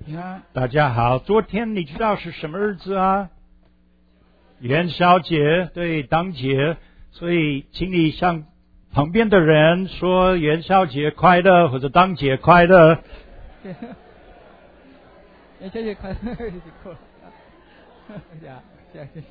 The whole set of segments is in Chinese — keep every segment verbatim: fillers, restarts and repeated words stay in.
平安。 大家好，昨天你知道是什么日子啊？元宵节，对，当节，所以请你向旁边的人说元宵节快乐或者当节快乐。 元宵节快乐就够了。呀，谢谢。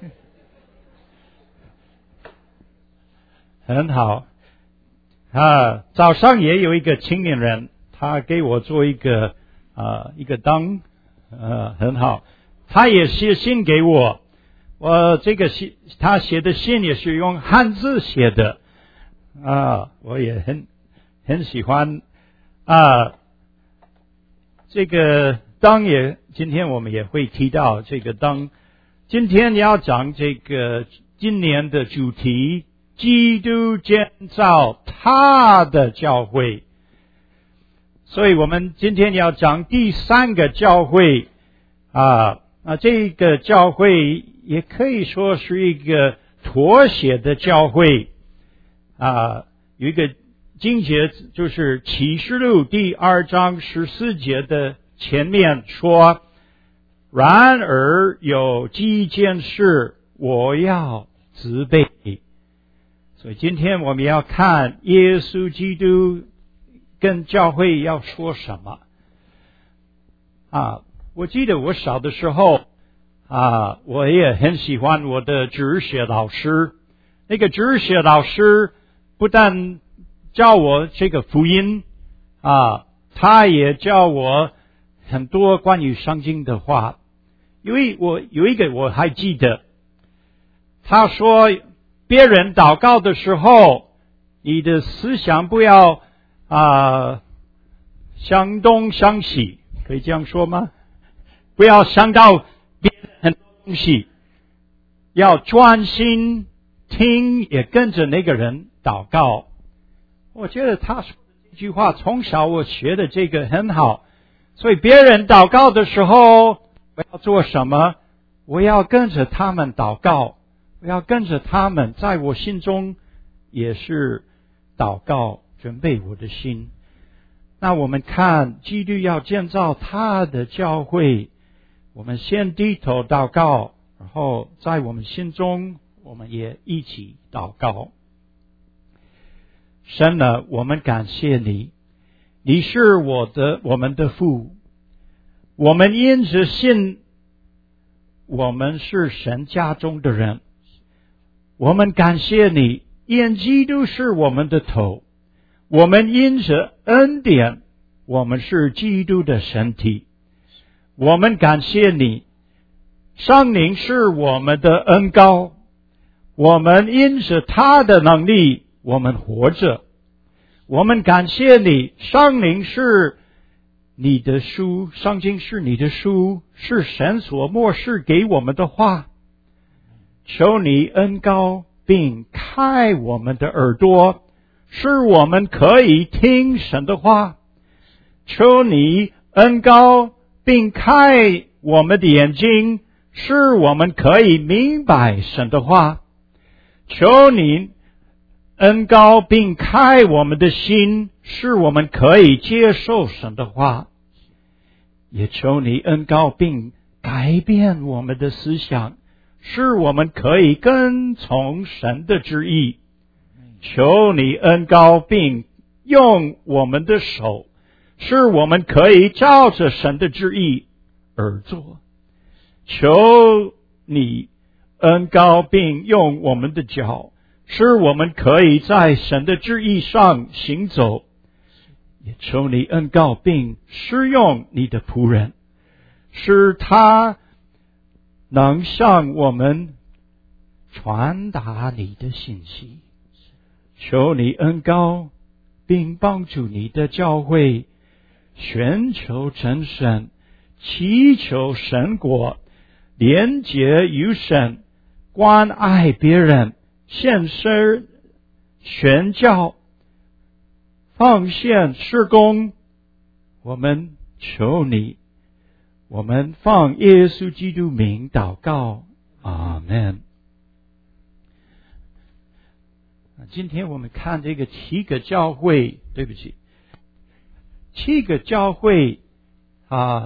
很好啊，早上也有一个青年人，他给我做一个啊一个灯，呃，很好。他也写信给我，我这个信他写的信也是用汉字写的啊，我也很很喜欢啊。这个灯也，今天我们也会提到这个灯。今天要讲这个今年的主题。基督建造他的教会，所以我们今天要讲第三个教会啊，那这个教会也可以说是一个妥协的教会啊。有一个经节就是启示录第二章十四节的前面说，然而有几件事我要责备。所以今天我们要看耶稣基督跟教会要说什么啊？我记得我小的时候啊，我也很喜欢我的哲学老师。那个哲学老师不但教我这个福音啊，他也教我很多关于圣经的话。因为我有一个我还记得，他说别人祷告的时候，你的思想不要啊向东向西，可以这样说吗？不要想到别人很多东西，要专心听，也跟着那个人祷告。我觉得他说的这句话，从小我学的这个很好。所以别人祷告的时候，我要做什么？我要跟着他们祷告。我要跟着他们，在我心中也是祷告，准备我的心。那我们看基督要建造他的教会，我们先低头祷告，然后在我们心中我们也一起祷告。神啊，我们感谢你，你是我的我们的父，我们因着信，我们是神家中的人。我们感谢你，因基督是我们的头，我们因着恩典，我们是基督的身体。我们感谢你，圣灵是我们的恩膏，我们因着他的能力，我们活着。我们感谢你，圣灵是你的书，圣经是你的书，是神所默示给我们的话。求你恩膏并开我们的耳朵，使我们可以听神的话。求你恩膏并开我们的眼睛，使我们可以明白神的话。求你恩膏并开我们的心，使我们可以接受神的话。也求你恩膏并改变我们的思想，使我们可以跟从神的旨意。求你恩膏并用我们的手，使我们可以照着神的旨意而做。求你恩膏并用我们的脚，使我们可以在神的旨意上行走。也求你恩膏并使用你的仆人，使他能向我们传达你的信息。求你恩膏并帮助你的教会寻求真神，祈求神国，连结于神，关爱别人，献身宣教，奉献事工。我们求你，我们奉耶稣基督名祷告，阿们。今天我们看这个七个教会，对不起，七个教会啊，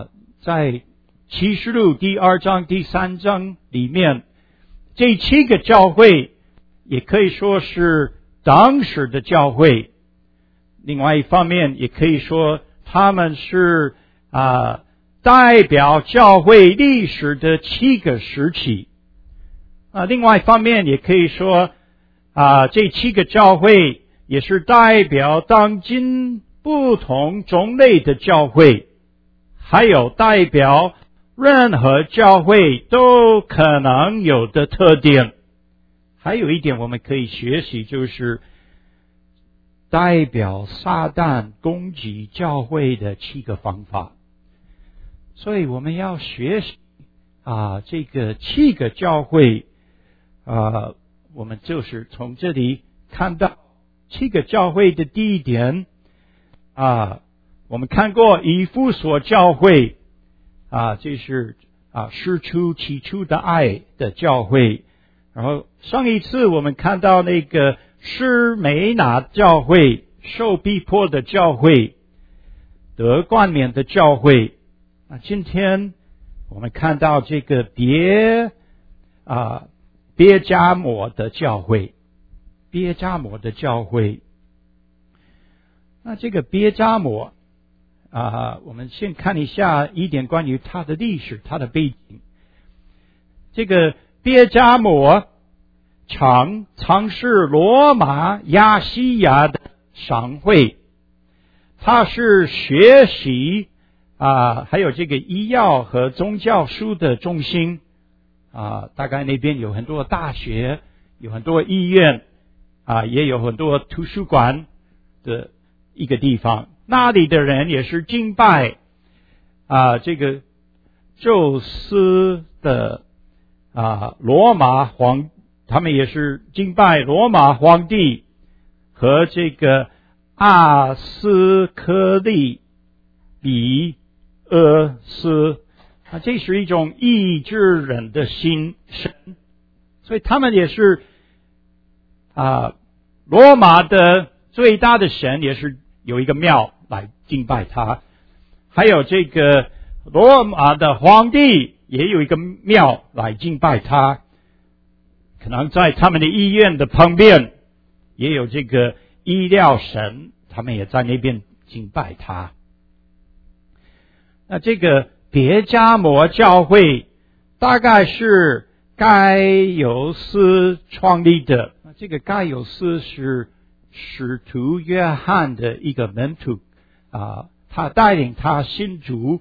在启示录第二章、第三章里面，这七个教会也可以说是当时的教会。另外一方面，也可以说他们是啊代表教会历史的七个时期。啊，另外一方面也可以说啊这七个教会也是代表当今不同种类的教会，还有代表任何教会都可能有的特点。还有一点我们可以学习，就是代表撒旦攻击教会的七个方法。所以我们要学习啊这个七个教会啊，我们就是从这里看到七个教会的第一点啊，我们看过以弗所教会啊，这是啊事出起初的爱的教会。然后上一次我们看到那个施美拿教会，受逼迫的教会，得冠冕的教会。啊，今天我们看到这个别啊别迦摩的教会，别迦摩的教会。那这个别迦摩啊，我们先看一下一点关于它的历史、它的背景。这个别迦摩常常是罗马亚细亚的商会，它是学习啊，还有这个医药和宗教书的中心啊，大概那边有很多大学，有很多医院啊，也有很多图书馆的一个地方。那里的人也是敬拜啊这个宙斯的啊罗马皇，他们也是敬拜罗马皇帝和这个阿斯科利比厄斯啊，这是一种意志人的心神，所以他们也是啊罗马的最大的神，也是有一个庙来敬拜他。还有这个罗马的皇帝也有一个庙来敬拜他，可能在他们的医院的旁边也有这个医疗神，他们也在那边敬拜他。那这个别迦摩教会大概是该有斯创立的，这个该有斯是使徒约翰的一个门徒啊，他带领他信主。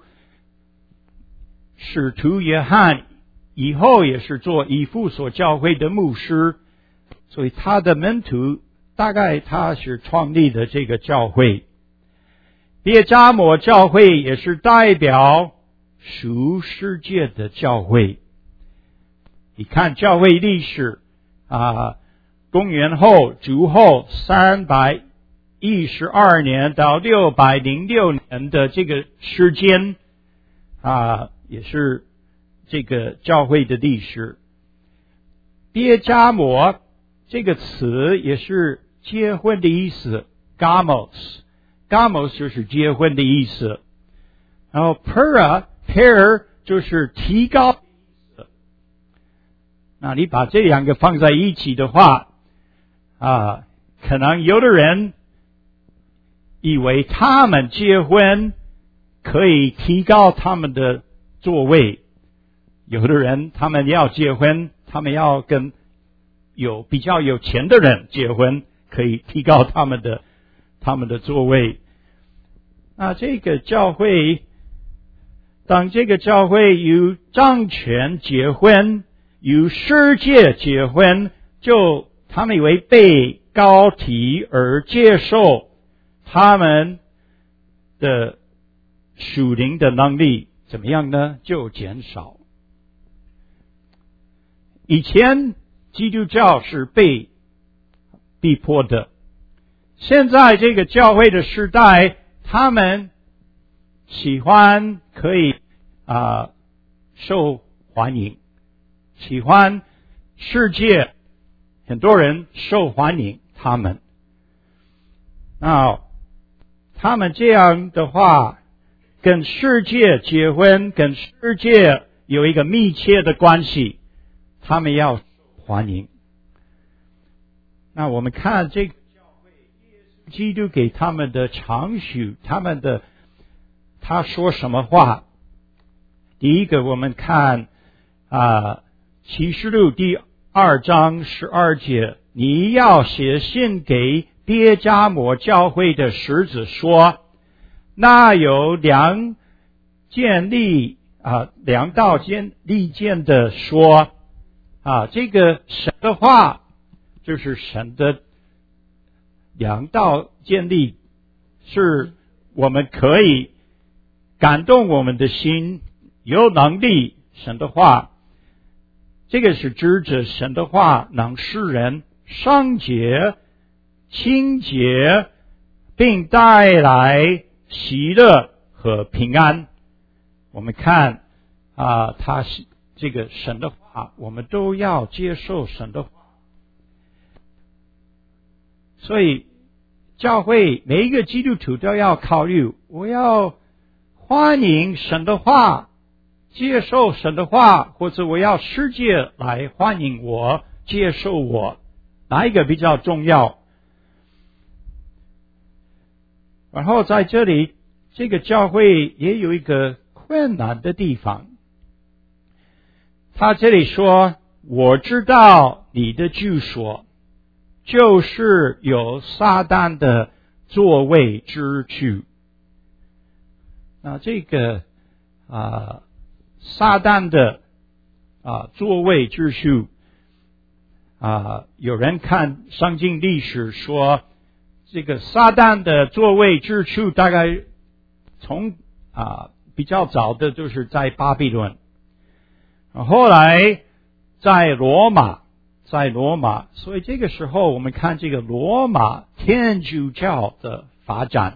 使徒约翰以后也是做以弗所教会的牧师，所以他的门徒大概他是创立的这个教会。别迦摩教会也是代表属世界的教会。你看教会历史啊，公元后主后三百一十二年到六百零六年的这个时间啊，也是这个教会的历史。别迦摩这个词也是结婚的意思 ，gamos gamos 就是结婚的意思。然后 pera per 就是提高的意思。那你把这两个放在一起的话啊，可能有的人以为他们结婚可以提高他们的座位，有的人他们要结婚，他们要跟有比较有钱的人结婚，可以提高他们的他们的座位。那这个教会，当这个教会有掌权结婚，有世界结婚，就他们以为被高提而接受他们的属灵的能力怎么样呢？就减少。以前基督教是被逼迫的，现在这个教会的时代，他们喜欢可以啊、呃、受欢迎，喜欢世界，很多人受欢迎他们。那他们这样的话， 跟世界结婚，跟世界有一个密切的关系，他们要欢迎。那我们看这个教会，基督给他们的常许，他们的他说什么话？第一个，我们看啊，启示录第二章十二节，你要写信给别迦摩教会的使者说，那有两件立啊，两道建立见的说啊，这个神的话就是神的两道建立，是我们可以感动我们的心，有能力。神的话，这个是指着神的话能使人圣洁、清洁，并带来喜乐和平安。我们看啊，他是这个神的话，我们都要接受神的话。所以教会每一个基督徒都要考虑，我要欢迎神的话，接受神的话，或者我要世界来欢迎我，接受我，哪一个比较重要？然后在这里，这个教会也有一个困难的地方。他这里说，我知道你的居所就是有撒旦的座位之处。那这个啊，撒旦的啊座位之处啊，有人看圣经历史说，这个撒旦的座位之处大概从啊比较早的就是在巴比伦，后来在罗马。在罗马，所以这个时候我们看这个罗马天主教的发展，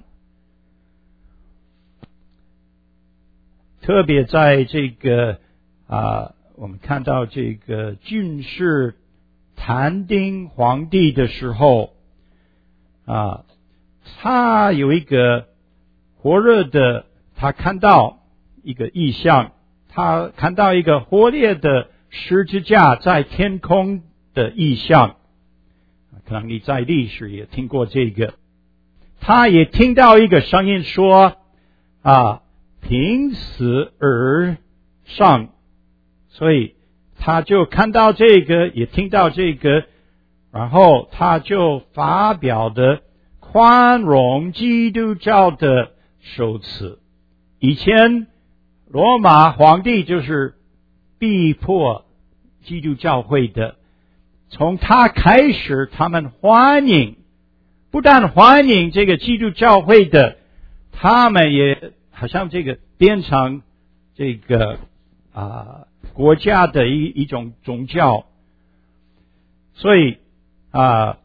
特别在这个啊，我们看到这个君士坦丁皇帝的时候啊，他有一个火热的，他看到一个异象，他看到一个火烈的十字架在天空的意象，可能你在历史也听过这个。他也听到一个声音说啊，凭死而上，所以他就看到这个，也听到这个，然后他就发表的宽容基督教的首词。以前罗马皇帝就是逼迫基督教会的，从他开始，他们欢迎，不但欢迎这个基督教会的，他们也好像这个变成这个啊国家的一一种宗教，所以啊，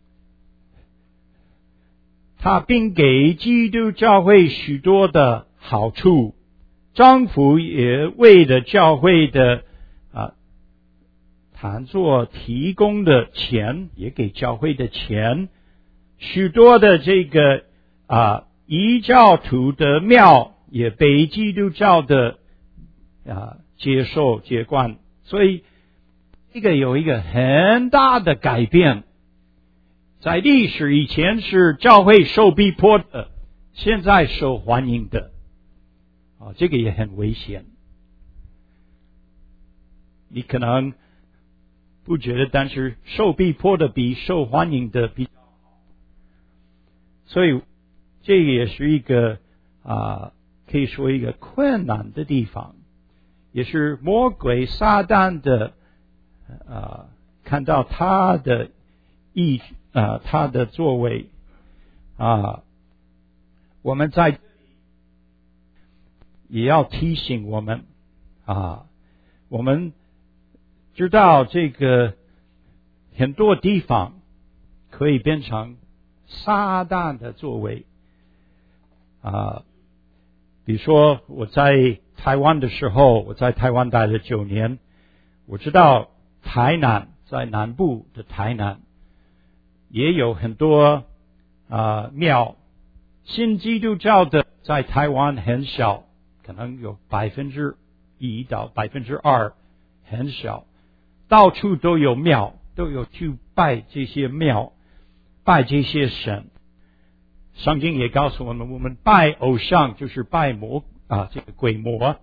他并给基督教会许多的好处，政府也为了教会的谈作提供的钱，也给教会的钱，许多的这个啊异教徒的庙也被基督教的啊接受接惯，所以这个有一个很大的改变。在历史以前是教会受逼迫的，现在受欢迎的啊，这个也很危险。你可能不觉得，但是受逼迫的比受欢迎的比较好，所以这个也是一个啊，可以说一个困难的地方，也是魔鬼撒旦的啊，看到他的意啊，他的作为啊，我们在也要提醒我们啊，我们知道这个很多地方可以变成撒旦的作为啊，比如说我在台湾的时候，我在台湾待了九年，我知道台南，在南部的台南也有很多啊庙，新基督教的在台湾很小，可能有百分之一到百分之二，很小，到处都有庙，都有去拜这些庙，拜这些神。圣经也告诉我们，我们拜偶像就是拜魔啊，这个鬼魔。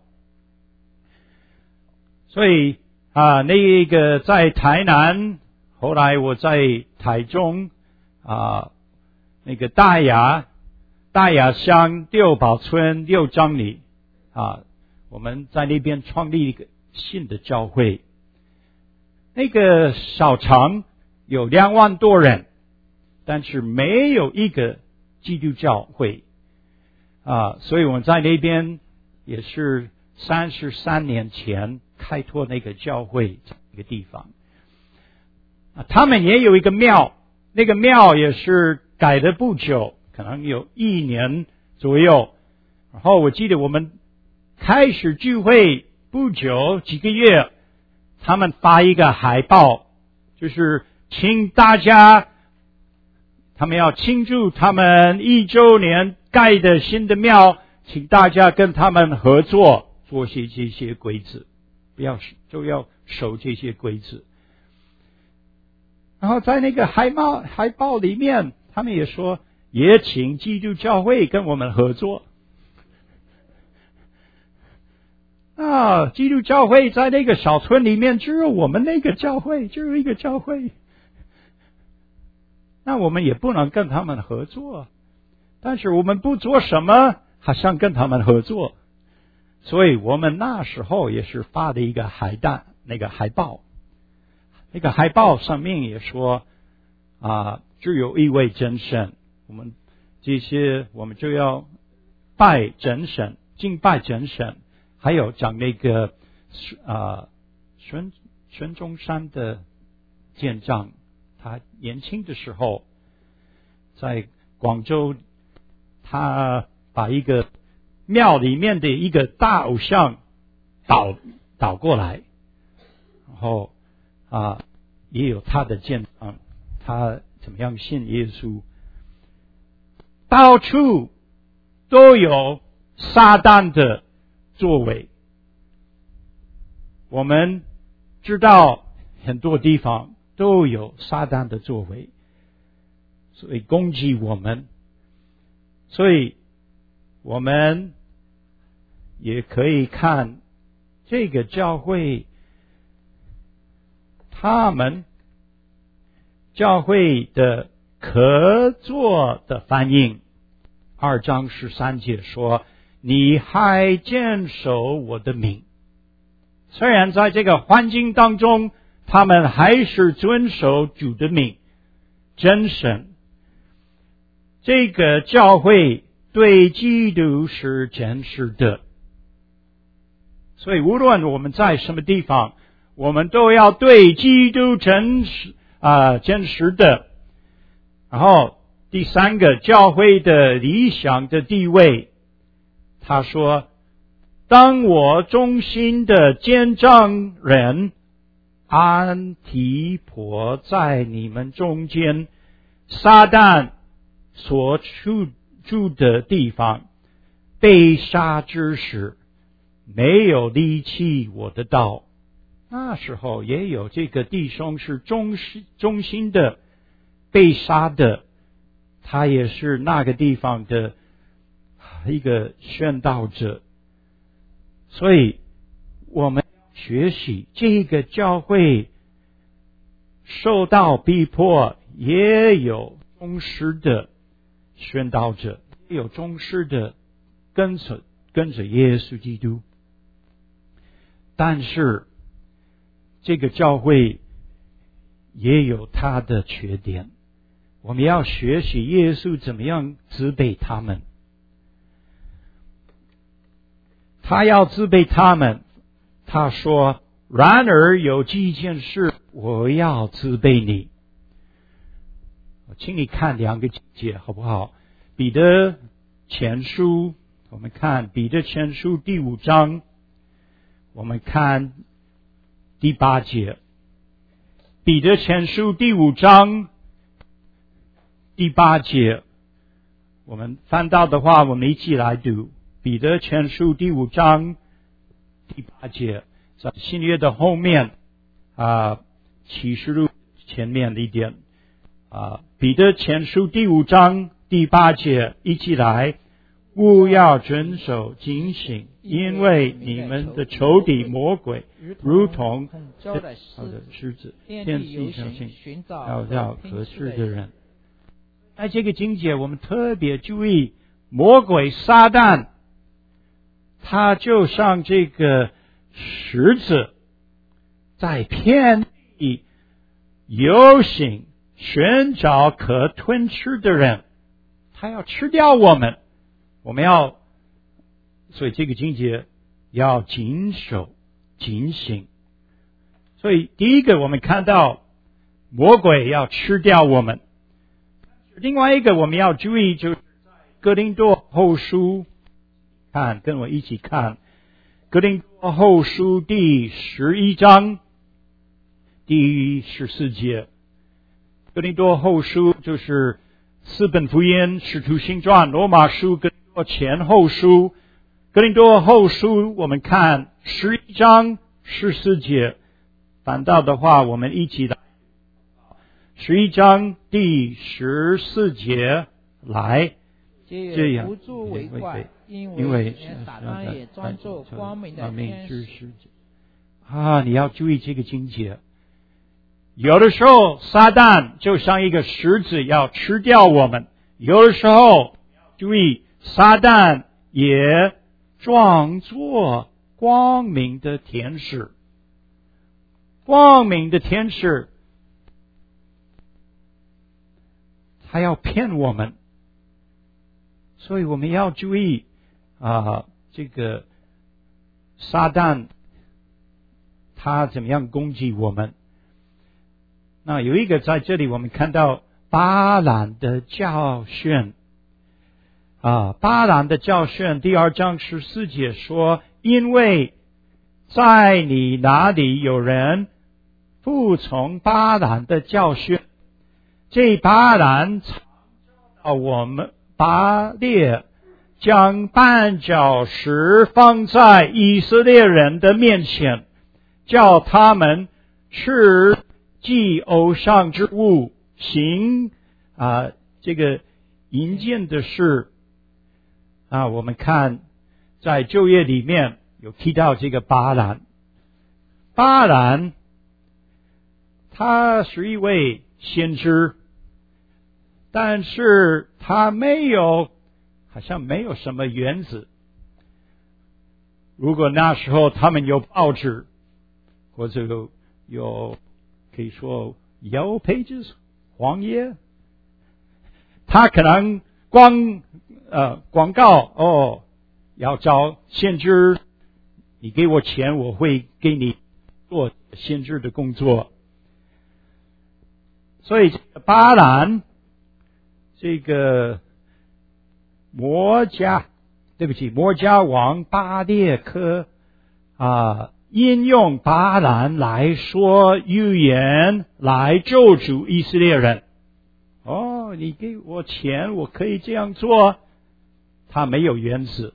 所以啊，那个在台南，后来我在台中啊，那个大雅大雅乡六堡村六张里啊，我们在那边创立一个新的教会。那个小城有两万多人，但是没有一个基督教会啊，所以我们在那边也是三十三年前开拓那个教会这个地方啊，他们也有一个庙，那个庙也是改了不久，可能有一年左右。然后我记得我们开始聚会不久几个月，他们发一个海报，就是请大家，他们要庆祝他们一周年盖的新的庙，请大家跟他们合作，做些这些规则，不要就要守这些规则。然后在那个海报海报里面，他们也说，也请基督教会跟我们合作。啊，基督教会在那个小村里面，只有我们那个教会，只有一个教会。那我们也不能跟他们合作，但是我们不做什么，好像跟他们合作。所以我们那时候也是发的一个海单，那个海报，那个海报上面也说啊，只有一位真神，我们这些我们就要拜真神，敬拜真神。还有讲那个啊孙孙中山的建章，他年轻的时候在广州，他把一个庙里面的一个大偶像倒倒过来，然后啊也有他的建章，他怎么样信耶稣。到处都有撒旦的作为，我们知道很多地方都有撒旦的作为，所以攻击我们。所以我们也可以看这个教会，他们教会的可做的反应。二章十三节说，你还坚守我的名。虽然在这个环境当中，他们还是遵守主的名，真神。这个教会对基督是真实的，所以无论我们在什么地方，我们都要对基督真实啊、呃、真实的。然后第三个，教会的理想的地位，他说，当我忠心的见证人安提婆在你们中间，撒旦所处住的地方被杀之时，没有离弃我的道。那时候也有这个弟兄是忠心忠心的被杀的，他也是那个地方的一个宣道者。所以我们学习这个教会受到逼迫，也有忠实的宣道者，也有忠实的跟着跟着耶稣基督。但是这个教会也有它的缺点，我们要学习耶稣怎么样责备他们。他要责备他们，他说，然而有几件事我要责备你。请你看两个节好不好？彼得前书，我们看彼得前书第五章，我们看第八节。彼得前书第五章第八节， 我们翻到的话，我们一起来读彼得前书第五章第八节，在新约的后面啊，启示录前面一点啊，彼得前书第五章第八节，一起来，务要遵守警醒，因为你们的仇敌魔鬼如同交代狮子， 遍地游行，寻找到合适的人。在这个经节，我们特别注意，魔鬼撒旦，他就像这个狮子，在遍地游行，寻找可吞吃的人，他要吃掉我们。我们要，所以这个经节要谨守、警醒。所以第一个，我们看到魔鬼要吃掉我们。另外一个我们要注意，就是在哥林多后书，看，跟我一起看哥林多后书第十一章第十四节。哥林多后书就是四本福音、使徒行传、罗马书、哥林多前后书。哥林多后书我们看十一章十四节，反倒的话我们一起来十一章第十四节来，这样不住为怪，因因为撒旦也专做光明的天使啊！你要注意这个经节。有的时候撒旦就像一个狮子要吃掉我们，有的时候注意撒旦也装作光明的天使。光明的天使他要骗我们，所以我们要注意啊，这个撒旦他怎么样攻击我们。那有一个在这里我们看到巴兰的教训啊，巴兰的教训第二章十四节说，因为在你那里有人服从巴兰的教训，这巴兰常教我们巴列将绊脚石放在以色列人的面前，叫他们吃祭偶像之物，行啊这个淫贱的事啊。我们看在旧约里面有提到这个巴兰，巴兰他是一位先知，但是他没有，好像没有什么原子。如果那时候他们有报纸，或者有有可以说 Yellow Pages 黄页，他可能光呃广告哦，要找先知，你给我钱，我会给你做先知的工作。所以巴兰这个摩迦，对不起，摩迦王巴列克啊，引用巴兰来说预言，来咒诅以色列人。哦，你给我钱，我可以这样做。他没有原则，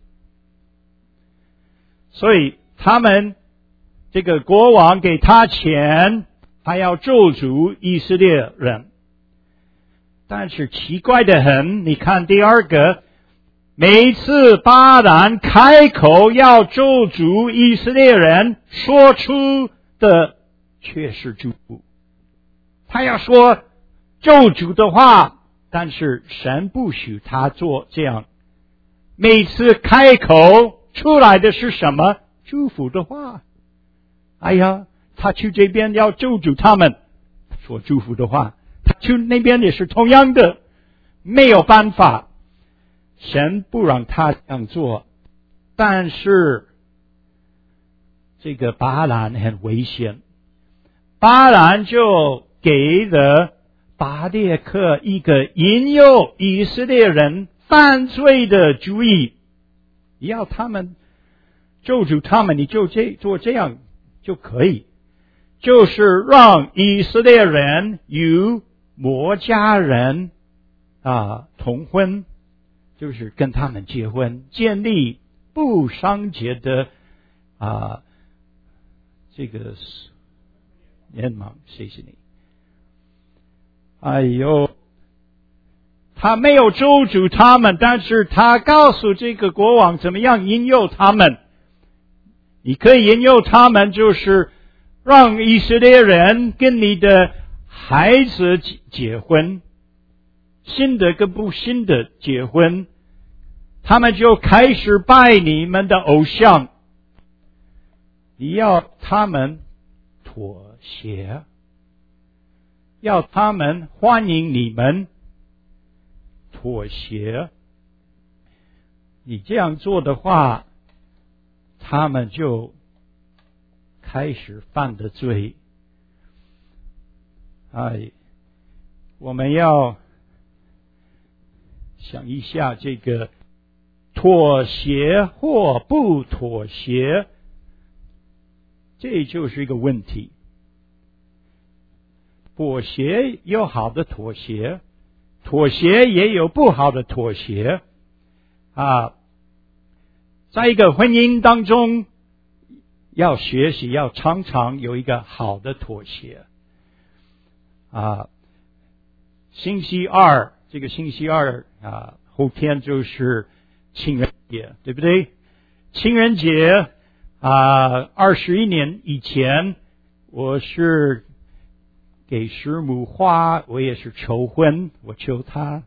所以他们这个国王给他钱，还要咒诅以色列人。但是奇怪的很，你看第二个，每一次巴兰开口要咒诅以色列人，说出的却是祝福。他要说咒诅的话，但是神不许他做这样。每次开口出来的是什么？祝福的话。哎呀，他去这边要咒诅他们，说祝福的话，他去那边也是同样的，没有办法，神不让他这样做。但是这个巴兰很危险，巴兰就给了巴列克一个引诱以色列人犯罪的主意，要他们咒诅他们，你就这做这样就可以，就是让以色列人与摩迦人啊同婚， 就是跟他们结婚，建立不伤节的啊这个联盟。谢谢你。哎呦，他没有咒诅他们，但是他告诉这个国王怎么样引诱他们。你可以引诱他们，就是让以色列人跟你的孩子结婚，新的跟不新的结婚，他们就开始拜你们的偶像。你要他们妥协，要他们欢迎你们妥协。你这样做的话，他们就开始犯的罪。哎，我们要想一下这个妥协或不妥协，这就是一个问题。妥协有好的妥协，妥协也有不好的妥协啊。在一个婚姻当中，要学习，要常常有一个好的妥协啊。星期二，这个星期二啊，后天就是情人节，对不对？情人节啊，二十一年以前，我是给师母花，我也是求婚，我求她，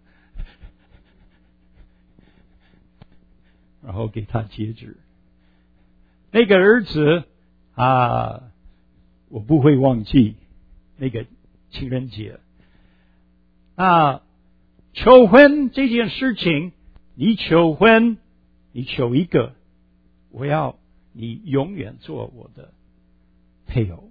然后给他戒指。那个儿子啊，我不会忘记那个情人节。那求婚这件事情，你求婚，你求一个，我要你永远做我的配偶。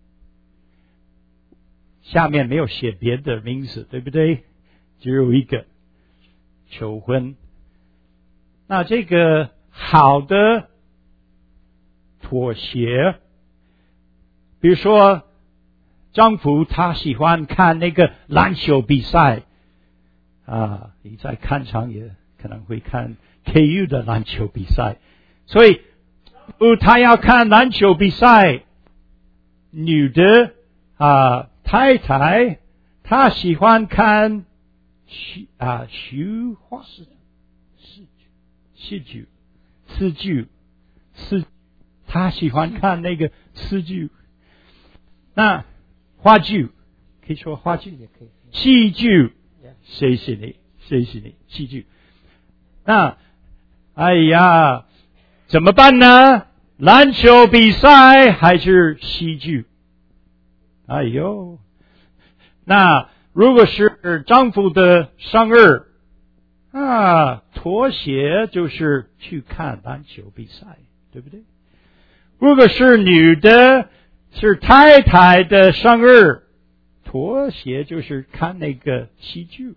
下面没有写别的名字，对不对？只有一个求婚。那这个好的妥协，比如说丈夫他喜欢看那个篮球比赛啊，你在看场也可能会看 K U 的篮球比赛，所以他要看篮球比赛，女的啊太太她喜欢看戏啊绣花戏戏剧词剧词，他喜欢看那个词剧。那话剧可以说话剧也可以，戏剧，谢谢你，谢谢你，戏剧。那哎呀，怎么办呢？篮球比赛还是戏剧？哎呦，那如果是丈夫的生日啊，妥协就是去看篮球比赛，对不对？如果是女的，是太太的生日，妥协就是看那个戏剧。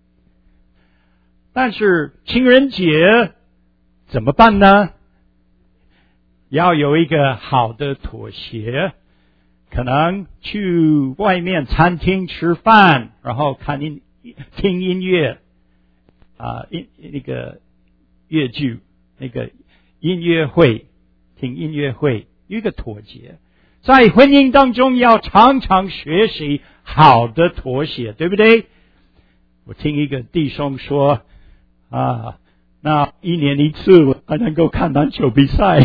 但是情人节怎么办呢？要有一个好的妥协，可能去外面餐厅吃饭，然后看音听音乐啊，音那个乐剧，那个音乐会，听音乐会，一个妥协。在婚姻当中要常常学习好的妥协，对不对？我听一个弟兄说啊，那一年一次我还能够看篮球比赛。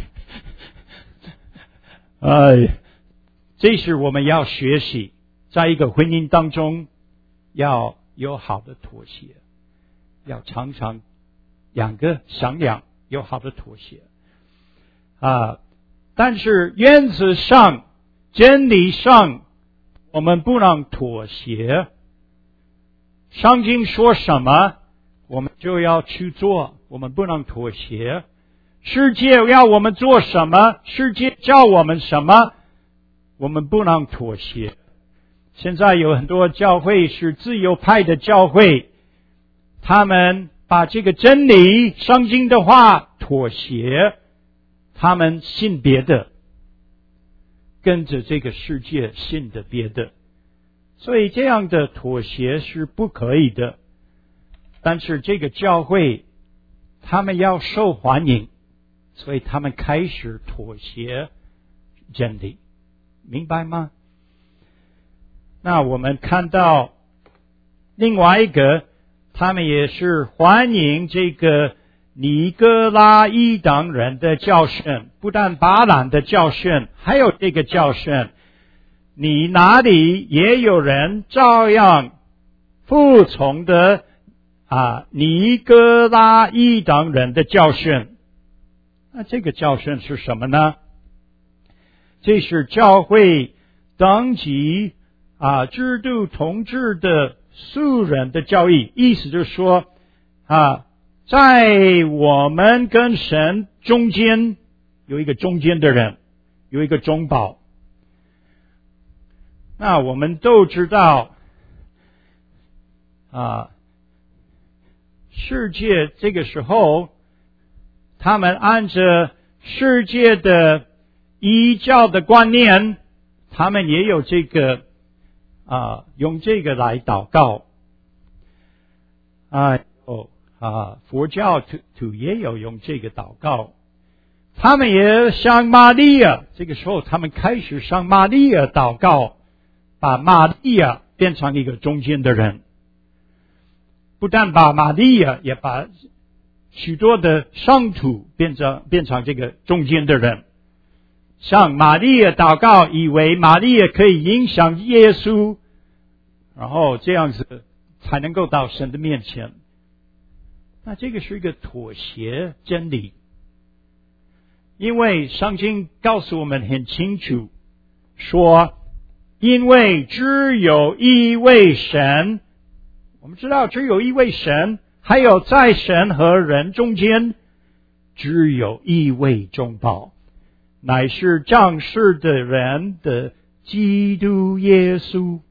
哎，这是我们要学习，在一个婚姻当中要有好的妥协，要常常两个商量有好的妥协啊。但是原则上真理上我们不能妥协，圣经说什么我们就要去做，我们不能妥协。世界要我们做什么，世界教我们什么，我们不能妥协。现在有很多教会是自由派的教会，他们把这个真理圣经的话妥协，他们信别的，跟着这个世界信的别的，所以这样的妥协是不可以的。但是这个教会他们要受欢迎，所以他们开始妥协真理，明白吗？那我们看到另外一个，他们也是欢迎这个尼哥拉一党人的教训，不但巴兰的教训，还有这个教训，你哪里也有人照样服从的啊，尼哥拉一党人的教训。那这个教训是什么呢？这是教会等级啊制度统治的素人的教义，意思就是说啊，在我们跟神中间有一个中间的人，有一个中保。那我们都知道啊，世界这个时候他们按着世界的异教的观念，他们也有这个啊，用这个来祷告啊，哦啊，佛教徒徒也有用这个祷告，他们也向玛利亚，这个时候他们开始向玛利亚祷告，把玛利亚变成一个中间的人，不但把玛利亚，也把许多的圣徒变成变成这个中间的人，向玛利亚祷告，以为玛利亚可以影响耶稣，然后这样子才能够到神的面前。那这个是一个妥协真理，因为圣经告诉我们很清楚说，因为只有一位神，我们知道只有一位神，还有在神和人中间只有一位中保，乃是降世的人的基督耶稣。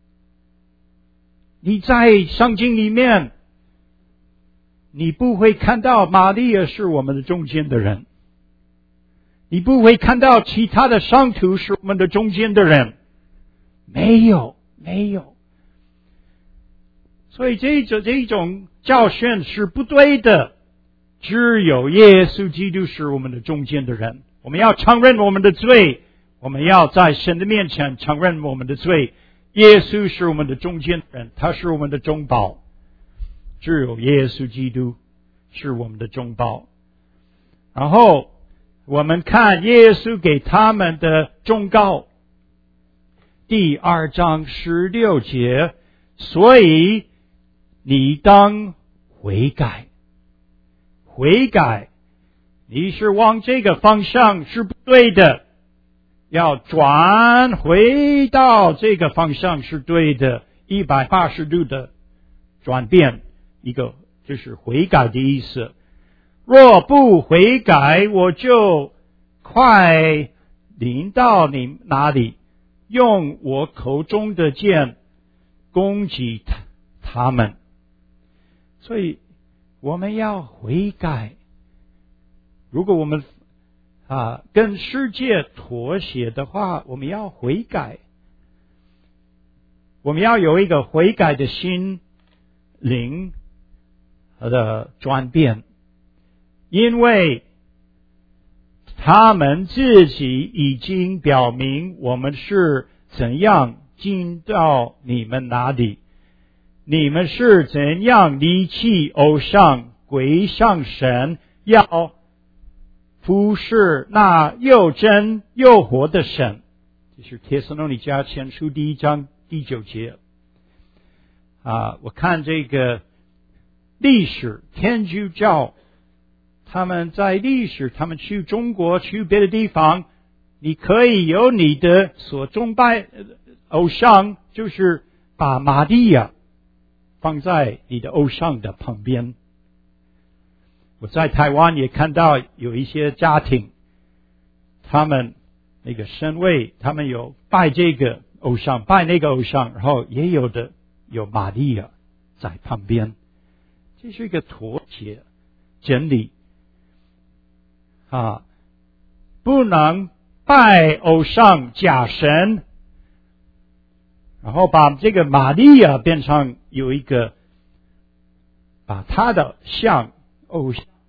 你在圣经里面，你不会看到玛利亚是我们的中间的人，你不会看到其他的圣徒是我们的中间的人，没有，没有。所以这种这种教训是不对的，只有耶稣基督是我们的中间的人。我们要承认我们的罪，我们要在神的面前承认我们的罪。耶稣是我们的中间人，他是我们的中保，只有耶稣基督是我们的中保。然后我们看耶稣给他们的忠告，第二章十六节，所以你当悔改。悔改，你是往这个方向是不对的，要转回到这个方向是对的，一百八十度的转变，一个就是悔改的意思。若不悔改，我就快临到你那里，用我口中的剑攻击他们。所以我们要悔改。如果我们啊跟世界妥协的话，我们要悔改。我们要有一个悔改的心灵的转变，因为他们自己已经表明我们是怎样进到你们那里，你们是怎样离弃偶像，归向神，要服侍那又真又活的神。这是帖撒罗尼迦前书第一章第九节啊。我看这个历史，天主教他们在历史，他们去中国去别的地方，你可以有你的所崇拜偶像，就是把玛利亚放在你的偶像的旁边。我在台湾也看到有一些家庭，他们那个神位，他们有拜这个偶像，拜那个偶像，然后也有的有玛利亚在旁边。这是一个妥协真理啊，不能拜偶像假神，然后把这个玛利亚变成有一个把他的像偶像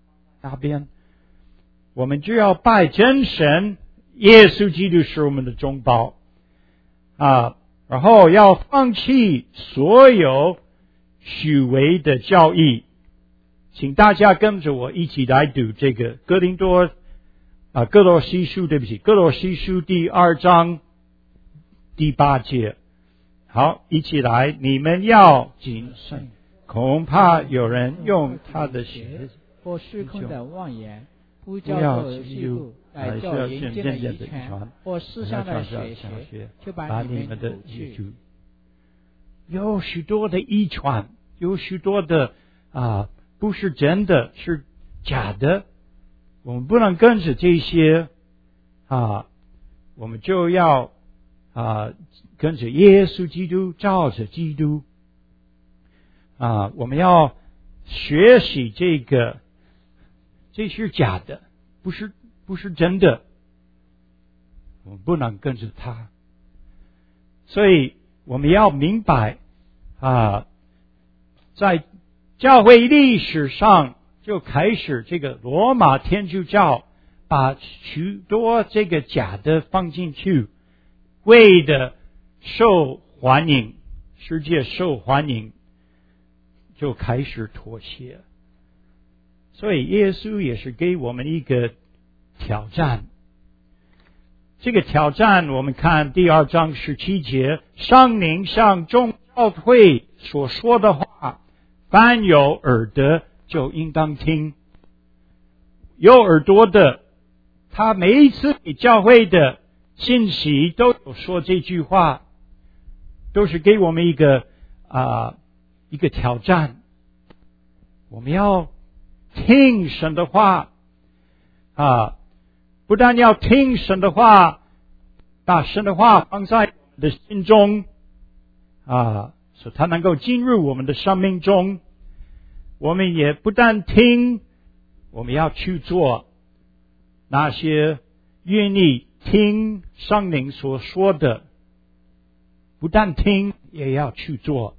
那边，我们就要拜真神，耶稣基督是我们的中保啊，然后要放弃所有虚伪的教义。请大家跟着我一起来读这个哥林多啊，哥罗西书，对不起，哥罗西书第二章第八节。好，一起来，你们要谨慎，恐怕有人用他的血或虚空的妄言，不不叫要做的欺辱， 来乃是要叫人间的渐渐的遗遗传传， 或世上的血学，就把你们的掳去。 遗主。有许多的遗传，有许多的啊，不是真的，是假的。我们不能跟着这些啊，我们就要啊跟着耶稣基督，照着基督啊，我们要学习这个，这是假的，不是不是真的，我们不能跟着他。所以我们要明白啊，在教会历史上就开始这个罗马天主教把许多这个假的放进去，为的受欢迎，世界受欢迎，就开始妥协。所以耶稣也是给我们一个挑战。这个挑战我们看第二章十七节，圣灵向众教会所说的话，凡有耳的就应当听。有耳朵的，他每一次给教会的信息都有说这句话，都是给我们一个啊、呃、一个挑战。我们要听神的话啊，不但要听神的话，把神的话放在我们的心中啊，使它能够进入我们的生命中。我们也不但听，我们要去做。那些愿意听圣灵所说的，不但听，也要去做。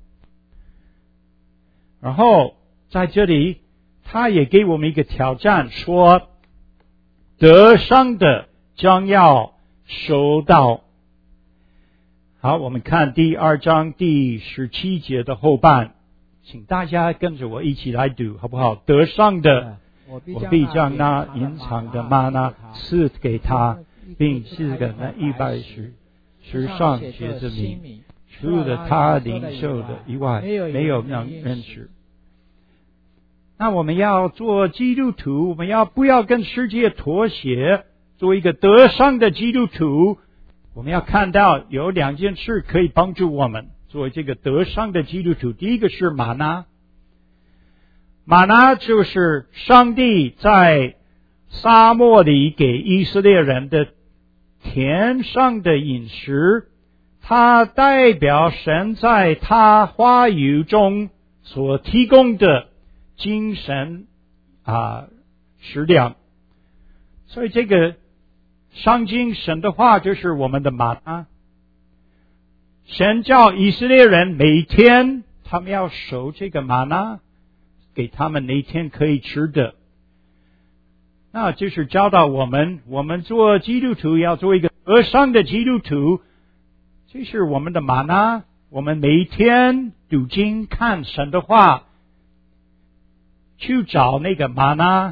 然后在这里他也给我们一个挑战，说得胜的将要收到。好，我们看第二章第十七节的后半，请大家跟着我一起来读好不好？得胜的， 我我必将那隐藏的玛纳赐给他，并赐给那一百十十上学子民，除了他领受的以外，没有能认识。那我们要做基督徒，我们要不要跟世界妥协？做一个得胜的基督徒，我们要看到有两件事可以帮助我们作为这个得胜的基督徒。第一个是玛纳，玛纳就是上帝在沙漠里给以色列人的天上的饮食，它代表神在他话语中所提供的精神啊食粮。所以这个上经神的话就是我们的玛纳。神叫以色列人每天他们要守这个玛纳，给他们那天可以吃的。那就是教导我们，我们做基督徒要做一个得胜的基督徒，这是我们的玛纳。我们每天读经看神的话，去找那个玛纳。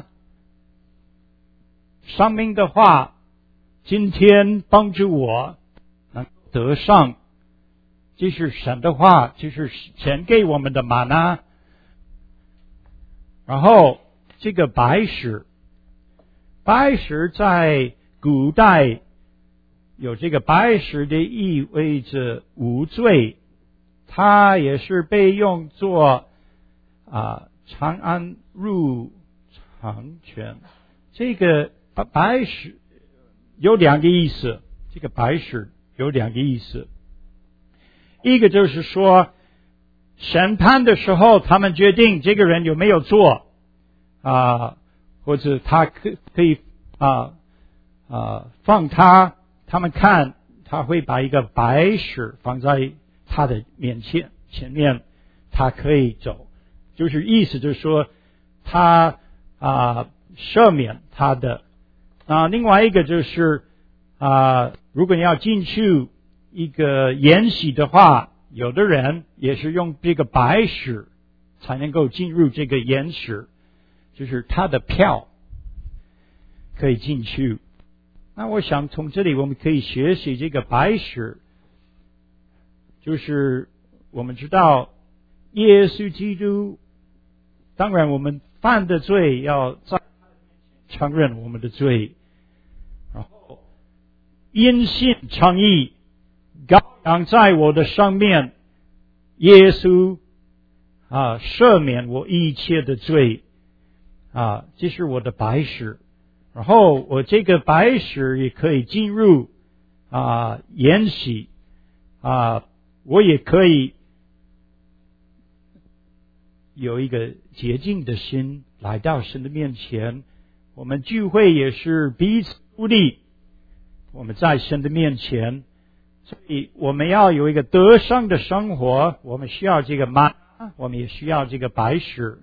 生命的话，今天帮助我能得胜，这是神的话，这是神给我们的玛纳。然后这个白石，白石在古代有这个白石的意味着无罪，它也是被用作啊长安入长泉。这个白石有两个意思，这个白石有两个意思。一个就是说，审判的时候，他们决定这个人有没有做啊，或者他可可以啊啊放他，他们看他会把一个白石放在他的面前前面，他可以走，就是意思就是说他啊赦免他的。啊，另外一个就是啊，如果你要进去一个筵席的话，有的人也是用这个白石才能够进入这个筵席，就是他的票可以进去。那我想从这里我们可以学习这个白石，就是我们知道耶稣基督，当然我们犯的罪要在承认我们的罪，然后因信称义，羔羊在我的上面，耶稣啊赦免我一切的罪啊，这是我的白石。然后我这个白石也可以进入啊筵席啊，我也可以有一个洁净的心来到神的面前。我们聚会也是彼此鼓励，我们在神的面前，所以我们要有一个得胜的生活，我们需要这个吗？我们也需要这个白石。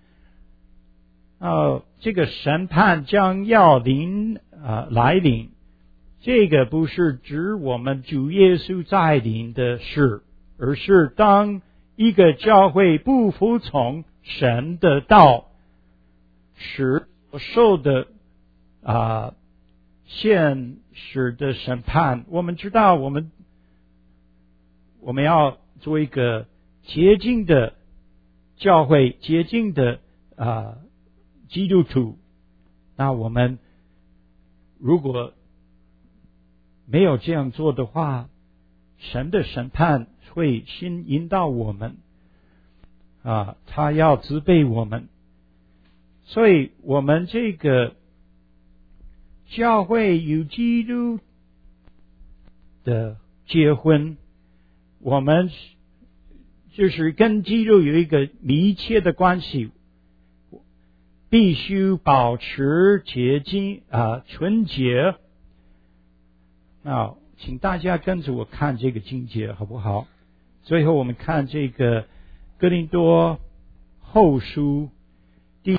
呃，这个审判将要临啊、呃、来临，这个不是指我们主耶稣再临的事，而是当一个教会不服从神的道时所受的啊、呃、现实的审判。我们知道，我们我们要做一个洁净的教会，洁净的啊。呃基督徒，那我们如果没有这样做的话，神的审判会先引导我们啊，他要责备我们。所以我们这个教会与基督的结婚，我们就是跟基督有一个密切的关系，必须保持洁净啊纯洁。那请大家跟着我看这个经节好不好？最后我们看这个哥林多后书第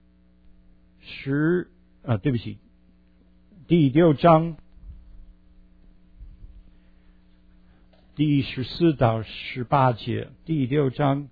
十啊，对不起，第六章第十四到十八节，第六章。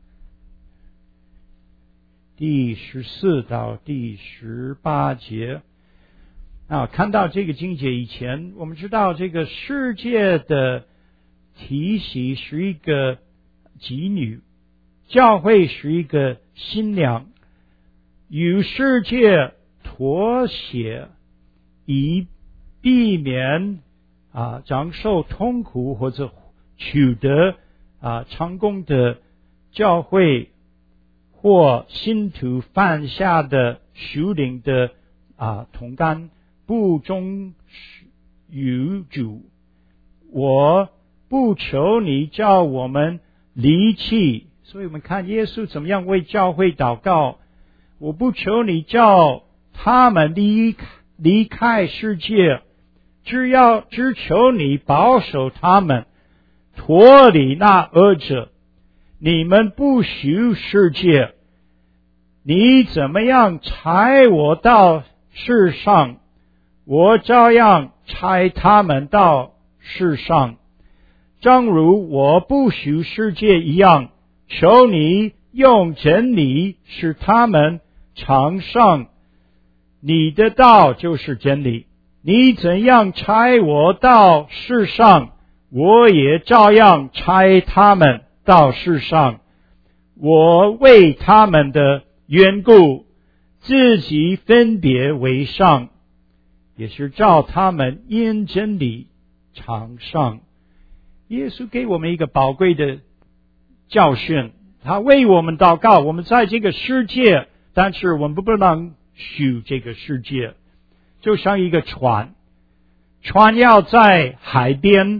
第十四到第十八节啊，看到这个经节以前，我们知道这个世界的体系是一个妓女，教会是一个新娘，与世界妥协，以避免啊长受痛苦或者取得啊成功的教会或信徒犯下的属灵的啊同干不忠于主。我不求你叫我们离弃，所以我们看耶稣怎么样为教会祷告。我不求你叫他们离离开世界，只要只求你保守他们脱离那恶者。你们不属世界，你怎么样差我到世上，我照样差他们到世上。正如我不属世界一样，求你用真理使他们尝上你的道就是真理。你怎样差我到世上，我也照样差他们到世上。我为他们的缘故，自己分别为上，也是照他们因真理尝上。耶稣给我们一个宝贵的教训，他为我们祷告。我们在这个世界，但是我们不能属这个世界，就像一个船，船要在海边，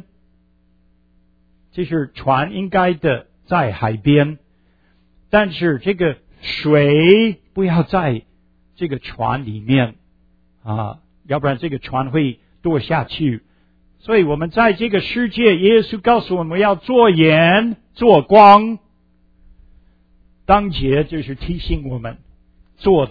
就是船应该的在海边，但是这个水不要在这个船里面啊，要不然这个船会堕下去。所以我们在这个世界，耶稣告诉我们要做盐做光，当节就是提醒我们做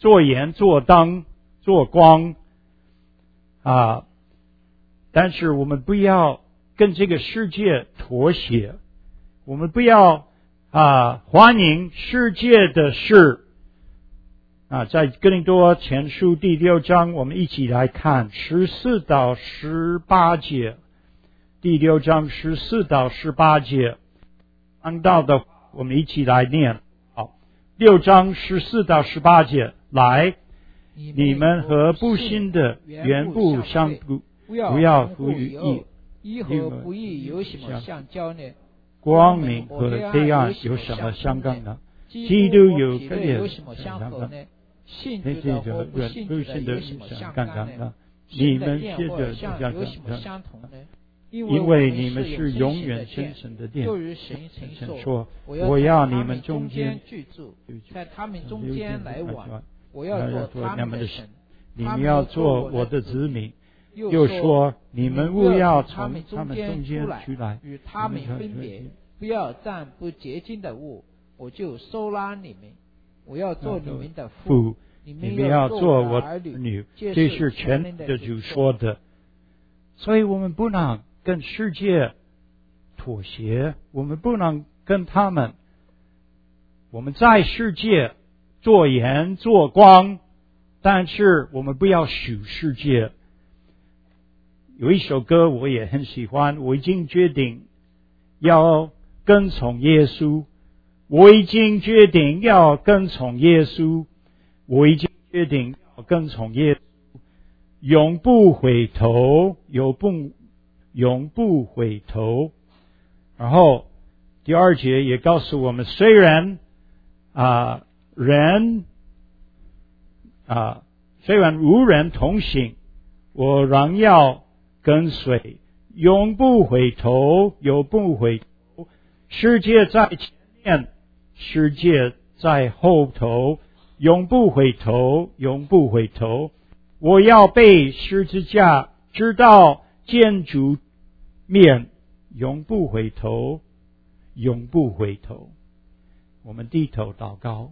做盐、做灯、做光啊！但是我们不要跟这个世界妥协，我们不要啊欢迎世界的事啊！在哥林多前书第六章，我们一起来看十四到十八节。第六章十四到十八节，看到的我们一起来念。好，六章十四到十八节，来，你们和不信的原不相不不要互于义， 义和不义有什么相交呢？ 光明和黑暗有什么相干呢？基督有个有什么相合呢？信主的和不信主的有什么相干呢？ 你们接着有什么相同呢？ 因为你们是永远真神的殿， 就如神曾说：“ 我要你们中间居住，在他们中间来往，我要做他们的神， 你们要做我的子民。”又说：“你们勿要从他们中间出来， 与他们分别，不要蘸不洁净的物，我就收纳你们。我要做你们的父， 你们要做我儿女。”这是全的主说的。所以我们不能跟世界妥协，我们不能跟他们，我们在世界做盐做光，但是我们不要属世界。有一首歌我也很喜欢，我已经决定要跟从耶稣，我已经决定要跟从耶稣，我已经决定要跟从耶稣，永不回头，永不永不回头。然后第二节也告诉我们，虽然啊人啊虽然无人同行，我仍要跟随，永不回头，永不回头。世界在前面，世界在后头，永不回头，永不回头。我要被十字架直到见主面，永不回头，永不回头。我们低头祷告。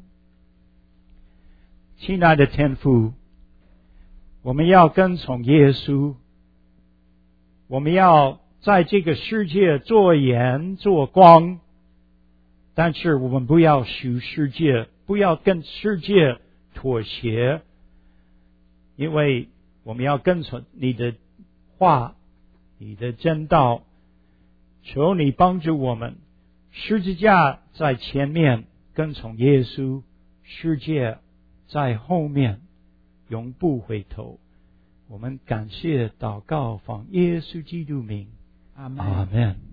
亲爱的天父，我们要跟从耶稣，我们要在这个世界做盐做光，但是我们不要属世界，不要跟世界妥协，因为我们要跟从你的话，你的真道。求你帮助我们，十字架在前面，跟从耶稣，世界在后面，永不回头。我们感谢祷告，奉耶稣基督名， 阿们。 阿们。